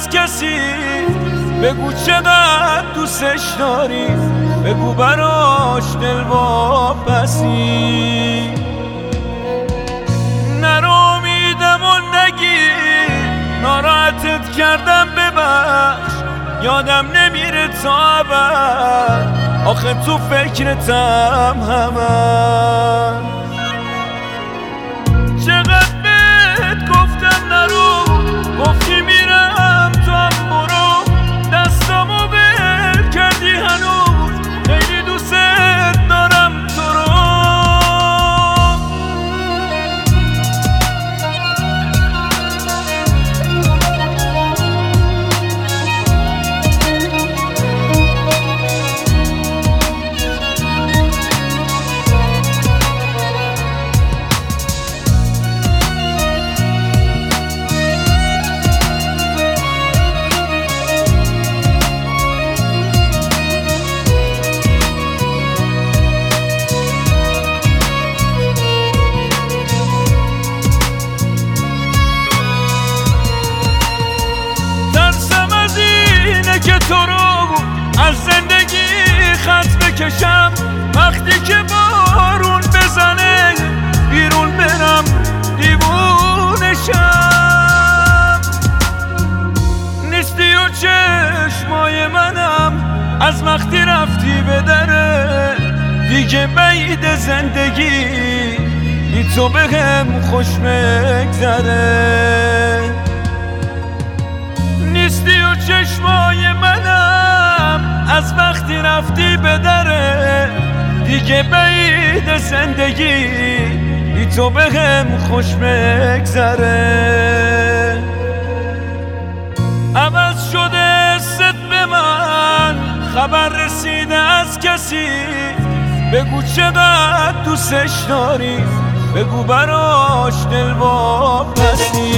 از کسی، بگو چقدر دوستش داری، بگو براش دل واپسی. نرو امیدم و نگی ناراحتت کردم ببخش، یادم نمیره تا ابد، آخه تو فکرتم همه. چقدر بهت گفتم نرو، گفتی میرم تو هم برو، دستامو ول کردی هنوز، خیلی دوست دارم تو رو. که تو رو از زندگی خط بکشم، وقتی که بارون بزنه بیرون برم دیوونشم. نیستی و چشمای منم از وقتی رفتی به دره، دیگه بعید زندگی بی تو بهم خوش بگذره. نیستی و چشمای منم از وقتی رفتی به دره، دیگه بعید زندگی بی تو بهم خوش بگذره. عوض شده ست به من، خبر رسیده از کسی، بگو چقدر دوستش داری، بگو براش دل واپسی.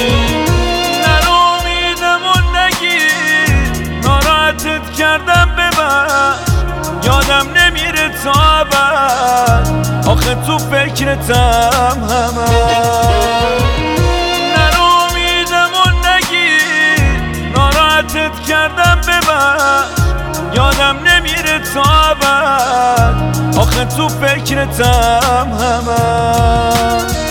ناراحتت کردم ببخش، یادم نمیره تا ابد، آخه تو فکرتم همه. نرو امیدم و نگیر ناراحتت کردم ببخش، یادم نمیره تا ابد، آخه تو فکرتم همه.